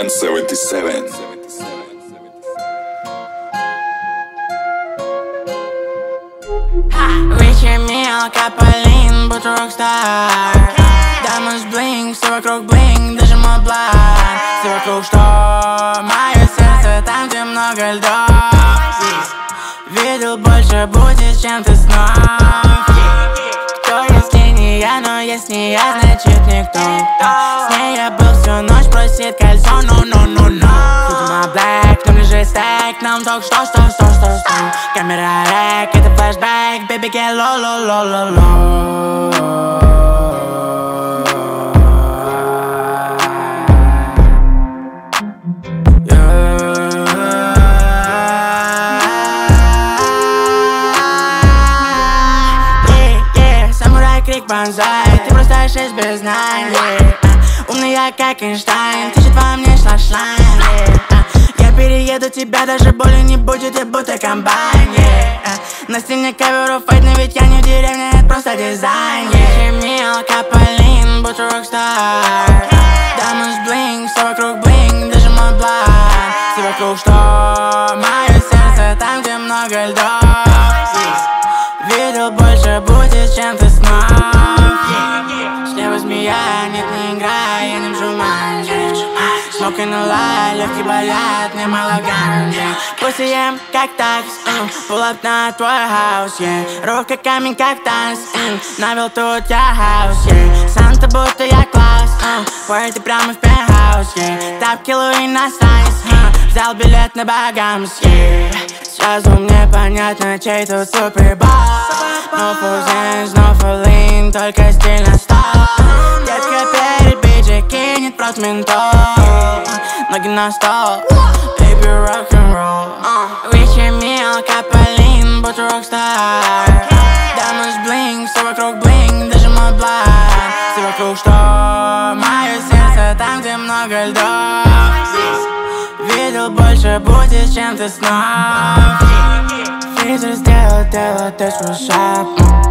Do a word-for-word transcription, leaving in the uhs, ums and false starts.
one seventy-seven. Вечер мелко, Полин, будто рокстар. Дамы с блинк, все вокруг блинк, даже мой блан. Все вокруг что? Мое сердце там, где много льдов. Видел больше будет, чем ты снов. Кто, если не я, но если не я, значит никто. С ней я был всю ночь, просит кольцо, ну-ну-ну-ну. Судьба black, ну лежи стек, нам только что, что, что, что, что. Камера рэк, это флешбэк, baby get low, low, low, low, low. Крик бонзай, ты просто шесть без знаний. Умный я как Эйнштейн, течет во мне шлашлайн. Я перееду тебя, даже боли не будет, я будто комбайн. На стене коверов фейт, но ведь я не в деревне, это просто дизайн. Мелко, Полин, будто рокстар. Дамы с блинк, все вокруг блинк, даже мой блан. Все вокруг что? Мое сердце там, где много льдов. Видел больше будет, чем ты снов. Слева змея, нет, не играй, я не вжимаю. Смоки на лай, легкий болят, мне мало ганджи. Пусть я ем как такс, pull up на твой хаус, yeah. Рух как камень, как танц, навел тут я хаус, yeah. Санта будто я класс, парти прямо в пентхаус, yeah. Тапки Луи на сайз, взял билет на Багамс, yeah. Сразу мне понятно, чей тут супербол. No fuzens, no фолин, только стиль на стол. Детка перед биджи кинет просто ментол. Ноги на стол, baby rock'n'roll. Вечер мелко, Полин, будто рокстар. Дамы с блинк, все вокруг блинк, даже мой блан. Все вокруг что? Мое сердце там, где много льдов. Видел больше будет, чем ты снов. Фризер сделал дело, ты свой шаг.